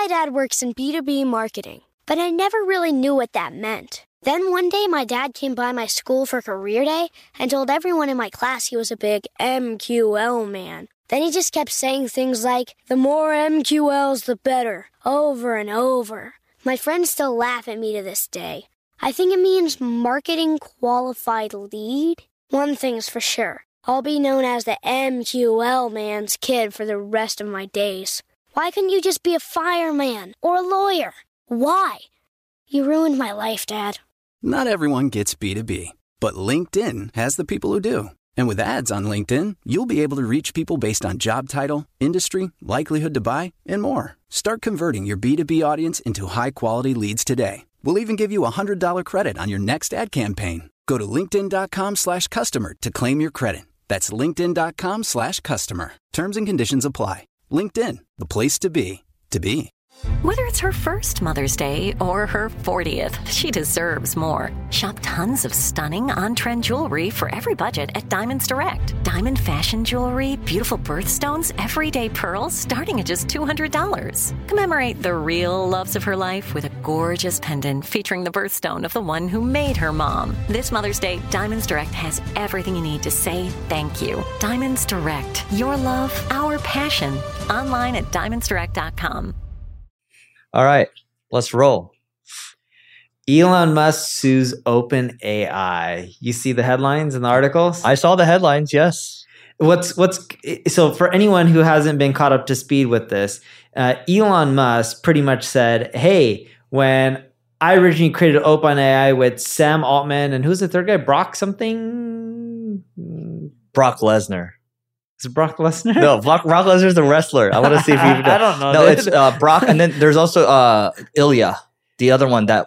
My dad works in B2B marketing, but I never really knew what that meant. Then one day my dad came by my school for career day and told everyone in my class he was a big MQL man. Then he just kept saying things like, the more MQLs, the better, over and over. My friends still laugh at me to this day. I think it means marketing qualified lead. One thing's for sure. I'll be known as the MQL man's kid for the rest of my days. Why couldn't you just be a fireman or a lawyer? Why? You ruined my life, Dad. Not everyone gets B2B, but LinkedIn has the people who do. And with ads on LinkedIn, you'll be able to reach people based on job title, industry, likelihood to buy, and more. Start converting your B2B audience into high-quality leads today. We'll even give you a $100 credit on your next ad campaign. Go to linkedin.com/customer to claim your credit. That's linkedin.com/customer. Terms and conditions apply. LinkedIn, the place to be, to be. Whether it's her first Mother's Day or her 40th, she deserves more. Shop tons of stunning on-trend jewelry for every budget at Diamonds Direct. Diamond fashion jewelry, beautiful birthstones, everyday pearls starting at just $200. Commemorate the real loves of her life with a gorgeous pendant featuring the birthstone of the one who made her mom. This Mother's Day, Diamonds Direct has everything you need to say thank you. Diamonds Direct. Your love, our passion. Online at diamondsdirect.com. All right, let's roll. Elon Musk sues OpenAI. You see the headlines and the articles? I saw the headlines, yes. So for anyone who hasn't been caught up to speed with this, Elon Musk pretty much said, hey, when I originally created OpenAI with Sam Altman and who's the third guy? Brock something? Brock Lesnar. Is it Brock Lesnar? No, Brock Lesnar's the wrestler. I want to see if you know. I don't know. No, it's Brock, and then there's also Ilya, the other one that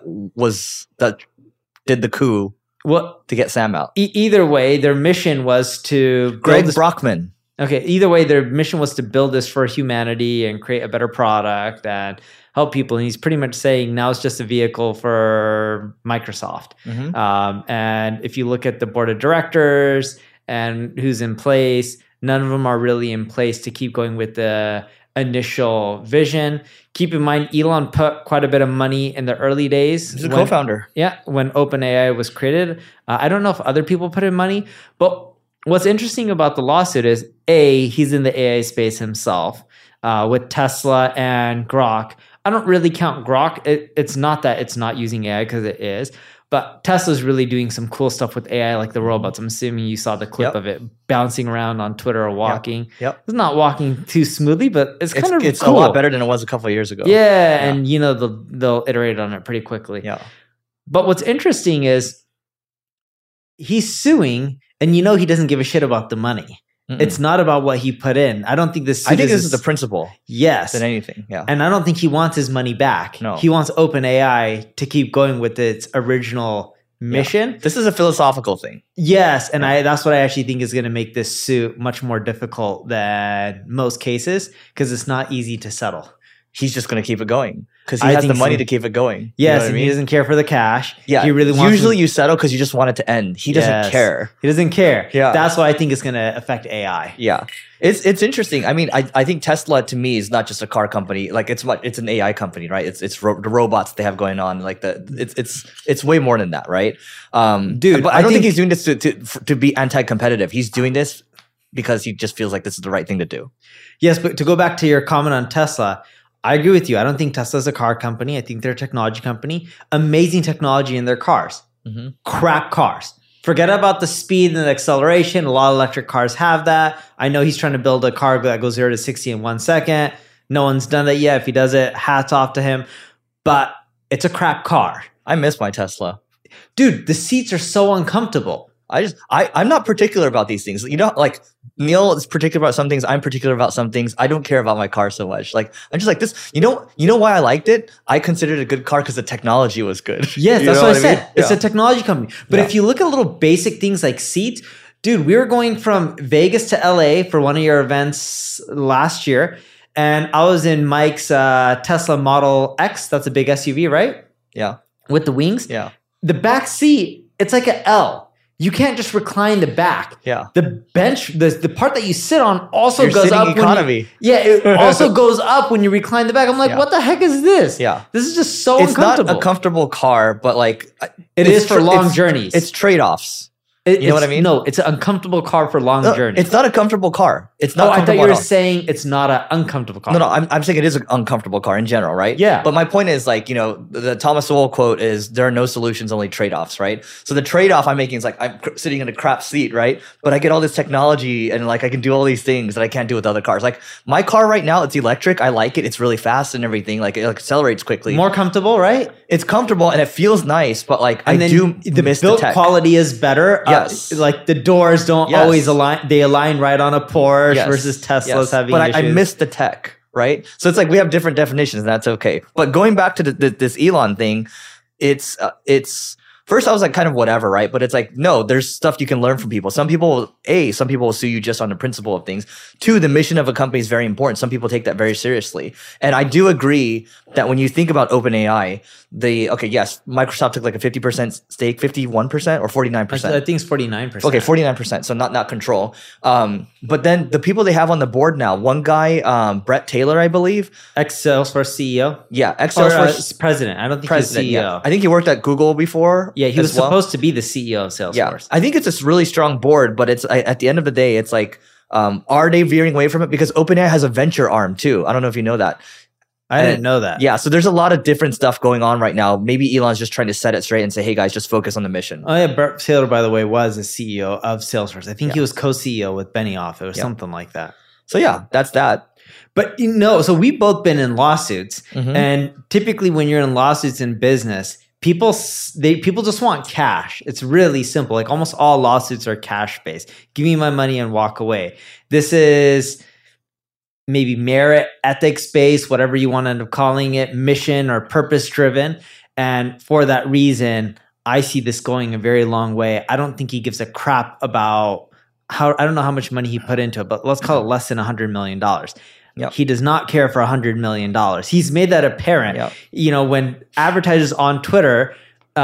did the coup to get Sam out. Either way, their mission was to Greg Brockman. Okay, either way, their mission was to build this for humanity and create a better product and help people. And he's pretty much saying now it's just a vehicle for Microsoft. Mm-hmm. And if you look at the board of directors and who's in place, none of them are really in place to keep going with the initial vision. Keep in mind, Elon put quite a bit of money in the early days. He's a co-founder. Yeah, when OpenAI was created. I don't know if other people put in money, but what's interesting about the lawsuit is, A, he's in the AI space himself with Tesla and Grok. I don't really count Grok. It's not that it's not using AI because it is. But Tesla's really doing some cool stuff with AI, like the robots. I'm assuming you saw the clip of it bouncing around on Twitter or walking. Yep. It's not walking too smoothly, but it's kind of It's cool. a lot better than it was a couple of years ago. Yeah, and they'll iterate on it pretty quickly. Yeah. But what's interesting is he's suing, and he doesn't give a shit about the money. Mm-mm. It's not about what he put in. I don't think this. I think this is the principle. Yes, than anything. Yeah, and I don't think he wants his money back. No, he wants OpenAI to keep going with its original mission. Yeah. This is a philosophical thing. Yes, and that's what I actually think is going to make this suit much more difficult than most cases because it's not easy to settle. He's just going to keep it going because he has the money to keep it going. Yes, and he doesn't care for the cash. Yeah, he really wants. Usually, you settle because you just want it to end. He doesn't care. He doesn't care. Yeah, that's why I think it's going to affect AI. Yeah, it's interesting. I mean, I think Tesla to me is not just a car company. Like it's an AI company, right? It's the robots they have going on. Like it's way more than that, right? Dude, but I don't think he's doing this to be anti-competitive. He's doing this because he just feels like this is the right thing to do. Yes, but to go back to your comment on Tesla. I agree with you. I don't think Tesla's a car company. I think they're a technology company. Amazing technology in their cars. Mm-hmm. Crap cars. Forget about the speed and the acceleration. A lot of electric cars have that. I know he's trying to build a car that goes 0 to 60 in 1 second. No one's done that yet. If he does it, hats off to him. But it's a crap car. I miss my Tesla. Dude, the seats are so uncomfortable. I'm not particular about these things. Like Neil is particular about some things. I'm particular about some things. I don't care about my car so much. Like I'm just like this. You know why I liked it? I considered it a good car because the technology was good. Yes, that's what I said. It's a technology company. But if you look at little basic things like seats, dude, we were going from Vegas to LA for one of your events last year, and I was in Mike's Tesla Model X. That's a big SUV, right? Yeah. With the wings. Yeah. The back seat, it's like an L. you can't just recline the back. Yeah. The bench, the part that you sit on also Your goes sitting up. economy. It also goes up when you recline the back. I'm like, Yeah. what the heck is this? Yeah. This is just so It's uncomfortable. not a comfortable car, but like It is for long journeys. It's trade-offs. You know what I mean? No, it's an uncomfortable car for long journeys. It's not a comfortable car. It's not. I thought comfortable you were at all. saying it's not an uncomfortable car. No, I'm saying it is an uncomfortable car in general, right? Yeah. But my point is like, the Thomas Sowell quote is there are no solutions, only trade-offs, right? So the trade-off I'm making is like I'm sitting in a crap seat, right? But I get all this technology and like I can do all these things that I can't do with other cars. Like my car right now, it's electric. I like it. It's really fast and everything. Like it accelerates quickly. More comfortable, right? It's comfortable and it feels nice, but like I do miss the build tech. quality is better. Yes. Like the doors don't Yes. always align. They align right on a Porsche Yes. versus Tesla's Yes. having but issues. I miss the tech, right? So it's like we have different definitions, and that's okay. But going back to this Elon thing, it's first I was like kind of whatever, right? But it's like no, there's stuff you can learn from people. Some people will sue you just on the principle of things. Two, the mission of a company is very important. Some people take that very seriously, and I do agree that when you think about OpenAI, yes, Microsoft took like a 50% stake, 51% or 49%. I think it's 49%. Okay, 49%. So not control. But then the people they have on the board now, one guy, Brett Taylor, I believe. Ex-Salesforce CEO? Yeah, Or ex-Salesforce president. I don't think president. he's CEO. Yeah. I think he worked at Google before. Yeah, he as was well. supposed to be the CEO of Salesforce. Yeah, I think it's a really strong board, but it's at the end of the day, it's like, are they veering away from it? Because OpenAI has a venture arm too. I don't know if you know that. I didn't know that. Yeah, so there's a lot of different stuff going on right now. Maybe Elon's just trying to set it straight and say, hey guys, just focus on the mission. Oh yeah, Brett Taylor, by the way, was the CEO of Salesforce. I think he was co-CEO with Benioff. It was something like that. So yeah, that's that. But so we've both been in lawsuits, and typically when you're in lawsuits in business, people just want cash. It's really simple. Like almost all lawsuits are cash based. Give me my money and walk away. This is maybe merit, ethics based, whatever you want to end up calling it, mission or purpose driven. And for that reason, I see this going a very long way. I don't think he gives a crap about I don't know how much money he put into it, but let's call it less than $100 million. Yep. He does not care for $100 million. He's made that apparent. Yep. When advertisers on Twitter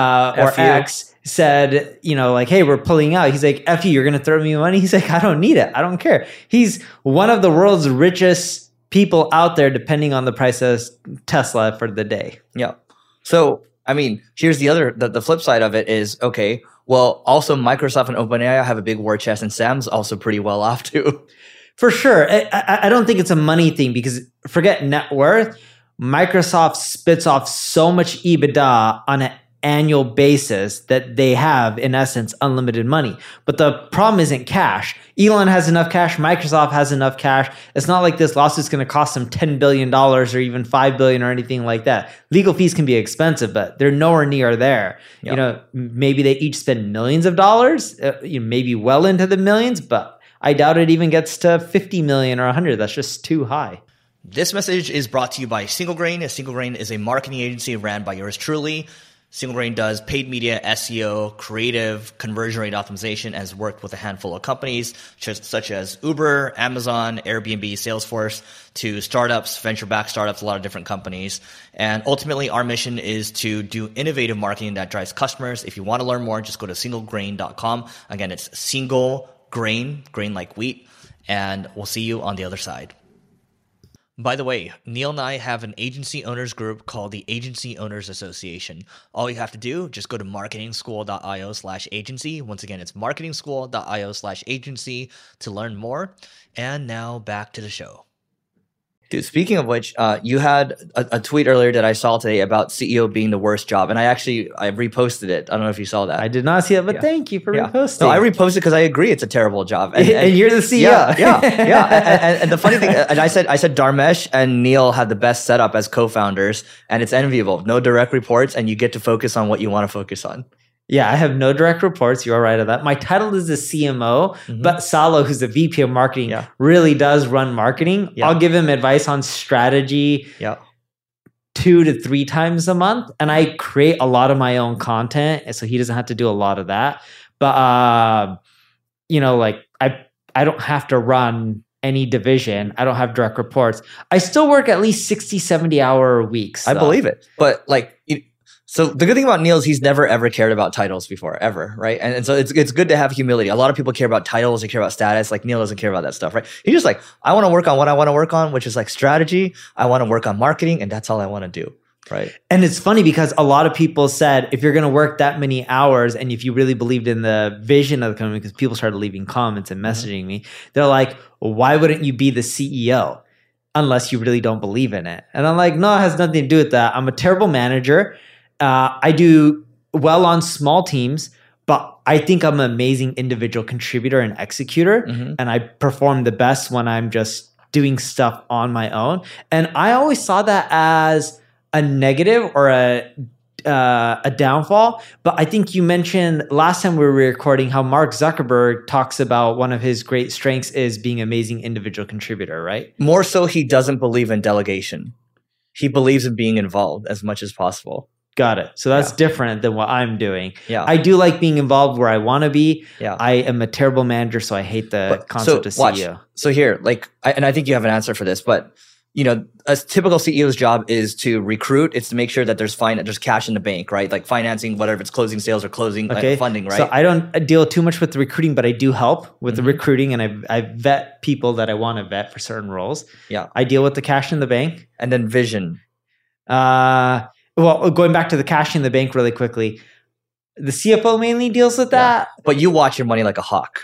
or X said, like, hey, we're pulling out. He's like, F you, you're going to throw me money? He's like, I don't need it. I don't care. He's one of the world's richest people out there, depending on the price of Tesla for the day. Yeah. So, I mean, here's the flip side of it is, okay, well, also Microsoft and OpenAI have a big war chest, and Sam's also pretty well off too. For sure. I don't think it's a money thing because forget net worth. Microsoft spits off so much EBITDA on an annual basis that they have, in essence, unlimited money. But the problem isn't cash. Elon has enough cash. Microsoft has enough cash. It's not like this lawsuit's going to cost them $10 billion or even $5 billion or anything like that. Legal fees can be expensive, but they're nowhere near there. Yep. Maybe they each spend millions of dollars, maybe well into the millions, but I doubt it even gets to 50 million or 100. That's just too high. This message is brought to you by Single Grain. Single Grain is a marketing agency ran by yours truly. Single Grain does paid media, SEO, creative, conversion rate optimization, and has worked with a handful of companies such as Uber, Amazon, Airbnb, Salesforce, to startups, venture-backed startups, a lot of different companies. And ultimately, our mission is to do innovative marketing that drives customers. If you want to learn more, just go to singlegrain.com. Again, it's single grain like wheat, and we'll see you on the other side. By the way, Neil and I have an agency owners group called the Agency Owners Association. All you have to do, just go to marketingschool.io/agency. Once again, it's marketingschool.io/agency to learn more. And now back to the show. Dude, speaking of which, you had a tweet earlier that I saw today about CEO being the worst job, and I reposted it. I don't know if you saw that. I did not see it, but thank you for reposting. No, I reposted because I agree it's a terrible job. And you're the CEO. Yeah. And the funny thing, and I said Dharmesh and Neil had the best setup as co-founders, and it's enviable. No direct reports, and you get to focus on what you want to focus on. Yeah, I have no direct reports. You're right of that. My title is the CMO, but Salo, who's the VP of marketing, really does run marketing. Yeah. I'll give him advice on strategy 2 to 3 times a month. And I create a lot of my own content, so he doesn't have to do a lot of that. But, I don't have to run any division. I don't have direct reports. I still work at least 60, 70 hour weeks. I believe it. But So the good thing about Neil is he's never ever cared about titles before, ever, right? And so it's good to have humility. A lot of people care about titles, they care about status. Like Neil doesn't care about that stuff, right? He's just like, I want to work on what I want to work on, which is like strategy. I want to work on marketing, and that's all I want to do, right? And it's funny because a lot of people said, if you're going to work that many hours, and if you really believed in the vision of the company, because people started leaving comments and messaging me, they're like, well, why wouldn't you be the CEO unless you really don't believe in it? And I'm like, no, it has nothing to do with that. I'm a terrible manager. I do well on small teams, but I think I'm an amazing individual contributor and executor. And I perform the best when I'm just doing stuff on my own. And I always saw that as a negative or a downfall. But I think you mentioned last time we were recording how Mark Zuckerberg talks about one of his great strengths is being an amazing individual contributor, right? More so, he doesn't believe in delegation. He believes in being involved as much as possible. Got it. So that's different than what I'm doing. Yeah. I do like being involved where I want to be. Yeah. I am a terrible manager, so I hate the concept of CEO. So here, and I think you have an answer for this, but a typical CEO's job is to recruit. It's to make sure that there's cash in the bank, right? Like financing, whatever it's closing sales or closing funding, right? So I don't deal too much with the recruiting, but I do help with the recruiting, and I vet people that I want to vet for certain roles. Yeah. I deal with the cash in the bank. And then vision. Well, going back to the cash in the bank really quickly, the CFO mainly deals with that. But you watch your money like a hawk.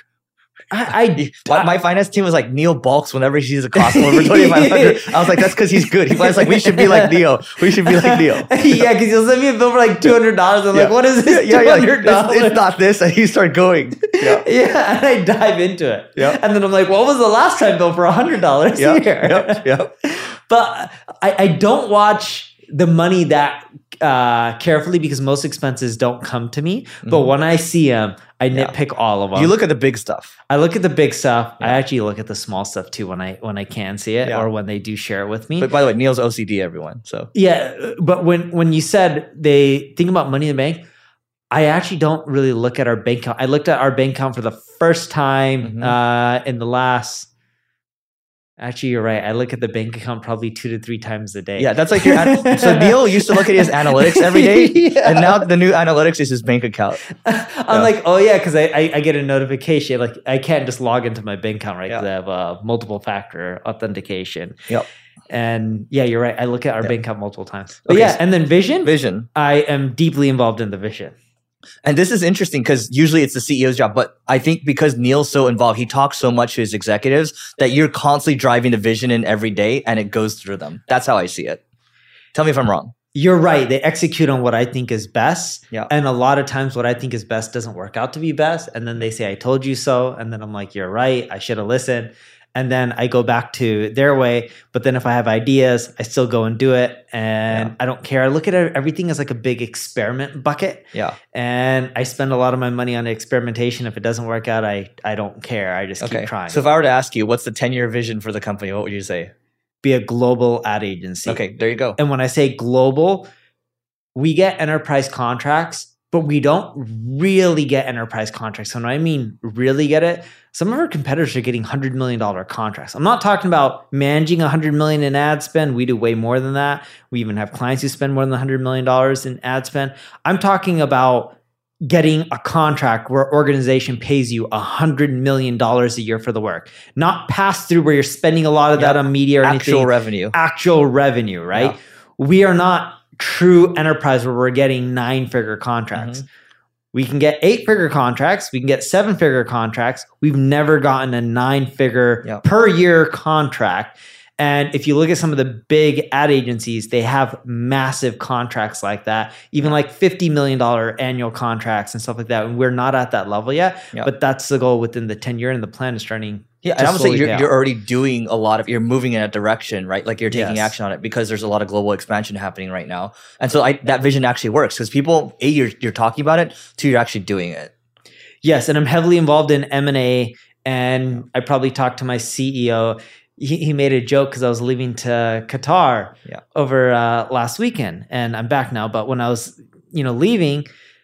My finance team was like, Neil balks whenever he sees a cost over 2,500. I was like, that's because he's good. He was like, we should be like Neil. We should be like Neil. Yeah, because he'll send me a bill for like $200. I'm like, what is this? $200? It's not this. And you start going. Yeah, and I dive into it. Yeah. And then I'm like, what was the last time bill for $100 here? Yep. But I don't watch the money that carefully because most expenses don't come to me. But when I see them, I nitpick all of them. You look at the big stuff. I look at the big stuff. I actually look at the small stuff too when I can see it or when they do share it with me. But by the way, Neil's OCD, everyone. So yeah, but when you said they think about money in the bank, I actually don't really look at our bank account. I looked at our bank account for the first time in the last. Actually, you're right. I look at the bank account probably 2 to 3 times a day. Yeah, that's like your. So Neil used to look at his analytics every day, and now the new analytics is his bank account. I'm like, oh yeah, because I get a notification. Like I can't just log into my bank account, right? Because I have multiple factor authentication. Yep. And yeah, you're right. I look at our bank account multiple times. But and then vision. Vision. I am deeply involved in the vision. And this is interesting because usually it's the CEO's job, but I think because Neil's so involved, he talks so much to his executives that you're constantly driving the vision in every day and it goes through them. That's how I see it. Tell me if I'm wrong. You're right. They execute on what I think is best. Yeah. And a lot of times what I think is best doesn't work out to be best. And then they say, I told you so. And then I'm like, you're right. I should have listened. And then I go back to their way. But then if I have ideas, I still go and do it. And I don't care. I look at everything as like a big experiment bucket. Yeah. And I spend a lot of my money on experimentation. If it doesn't work out, I don't care. I just keep trying. So if I were to ask you, what's the 10-year vision for the company? What would you say? Be a global ad agency. Okay, there you go. And when I say global, we get enterprise contracts, but we don't really get enterprise contracts. And when I mean really get it, some of our competitors are getting $100 million contracts. I'm not talking about managing $100 million in ad spend. We do way more than that. We even have clients who spend more than $100 million in ad spend. I'm talking about getting a contract where organization pays you $100 million a year for the work, not pass through where you're spending a lot of that on media or actual anything. Actual revenue, right? Yeah. We are not true enterprise where we're getting 9-figure contracts. We can get 8-figure contracts. We can get 7-figure contracts. We've never gotten a 9-figure per year contract. And if you look at some of the big ad agencies, they have massive contracts like that, even like $50 million annual contracts and stuff like that. And we're not at that level yet, but that's the goal within the 10-year, and the plan is starting. Yeah, and I would say you're already doing you're moving in a direction, right? Like you're taking action on it because there's a lot of global expansion happening right now. And so that vision actually works because people, A, you're talking about it, 2, you're actually doing it. Yes, and I'm heavily involved in M&A, and I probably talked to my CEO. He made a joke because I was leaving to Qatar over last weekend, and I'm back now. But when I was, leaving,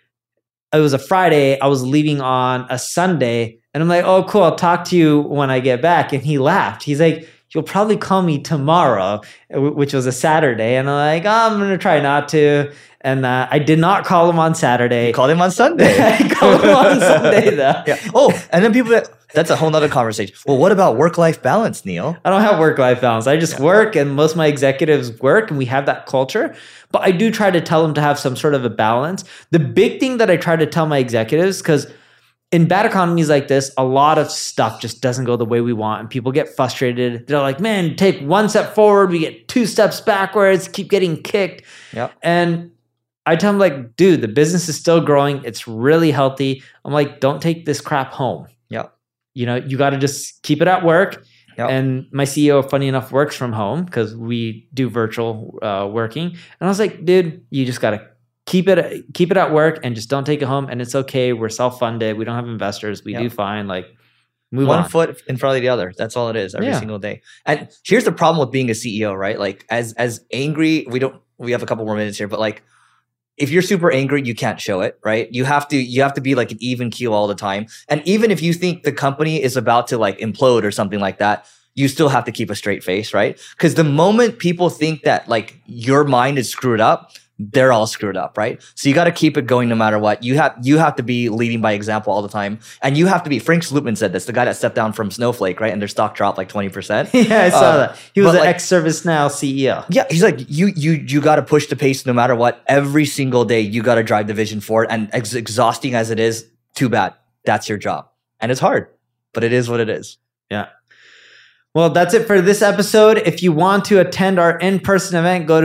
it was a Friday. I was leaving on a Sunday, and I'm like, "Oh, cool! I'll talk to you when I get back." And he laughed. He's like, you'll probably call me tomorrow, which was a Saturday. And I'm like, I'm going to try not to. And I did not call him on Saturday. You called him on Sunday. I called him on Sunday, though. Yeah. Oh, and then that's a whole nother conversation. Well, what about work-life balance, Neil? I don't have work-life balance. I just work, and most of my executives work, and we have that culture. But I do try to tell them to have some sort of a balance. The big thing that I try to tell my executives, because in bad economies like this, a lot of stuff just doesn't go the way we want, and people get frustrated. They're like, man, take one step forward, we get 2 steps backwards, keep getting kicked. Yep. And I tell them, like, dude, the business is still growing. It's really healthy. I'm like, don't take this crap home. Yep. You know, you got to just keep it at work. Yep. And my CEO, funny enough, works from home because we do virtual working. And I was like, dude, you just got to keep it at work and just don't take it home. And it's okay. We're self-funded. We don't have investors. We do fine. Like, move on. One foot in front of the other. That's all it is every single day. And here's the problem with being a CEO, right? Like, as angry, we have a couple more minutes here, but like, if you're super angry, you can't show it, right? You have to be like an even keel all the time. And even if you think the company is about to like implode or something like that, you still have to keep a straight face, right? Because the moment people think that like your mind is screwed up, they're all screwed up, right? So you got to keep it going no matter what. You have to be leading by example all the time. And you have to be, Frank Slootman said this, the guy that stepped down from Snowflake, right? And their stock dropped like 20%. Yeah, I saw that. He was an ex-ServiceNow CEO. Yeah, he's like, you got to push the pace no matter what. Every single day, you got to drive the vision forward. And as exhausting as it is, too bad. That's your job. And it's hard, but it is what it is. Yeah. Well, that's it for this episode. If you want to attend our in-person event, go to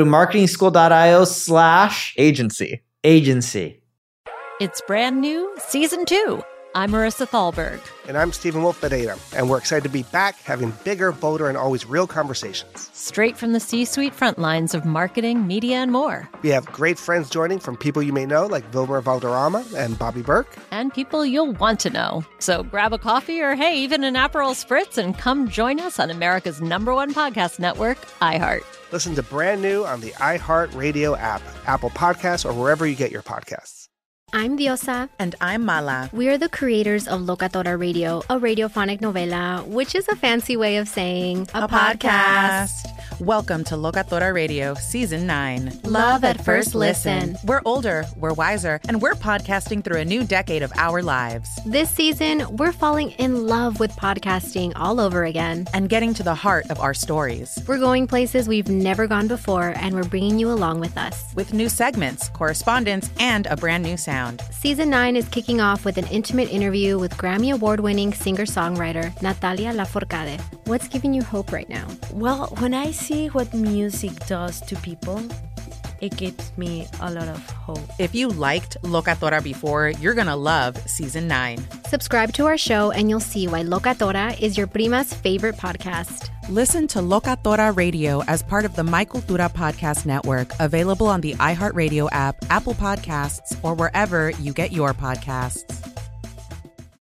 marketingschool.io/agency. It's brand new, season 2. I'm Marissa Thalberg. And I'm Stephen Wolf Pereira. And we're excited to be back having bigger, bolder, and always real conversations. Straight from the C-suite front lines of marketing, media, and more. We have great friends joining from people you may know, like Wilmer Valderrama and Bobby Burke. And people you'll want to know. So grab a coffee or, hey, even an Aperol Spritz and come join us on America's #1 podcast network, iHeart. Listen to Brand New on the iHeart Radio app, Apple Podcasts, or wherever you get your podcasts. I'm Diosa. And I'm Mala. We are the creators of Locatora Radio, a radiophonic novela, which is a fancy way of saying a podcast. Welcome to Locatora Radio, Season 9. Love at first listen. We're older, we're wiser, and we're podcasting through a new decade of our lives. This season, we're falling in love with podcasting all over again. And getting to the heart of our stories. We're going places we've never gone before, and we're bringing you along with us. With new segments, correspondence, and a brand new sound. Season 9 is kicking off with an intimate interview with Grammy Award-winning singer-songwriter Natalia Lafourcade. What's giving you hope right now? Well, when I see what music does to people, it gives me a lot of hope. If you liked Locatora before, you're going to love Season 9. Subscribe to our show and you'll see why Locatora is your prima's favorite podcast. Listen to Locatora Radio as part of the My Cultura Podcast Network, available on the iHeartRadio app, Apple Podcasts, or wherever you get your podcasts.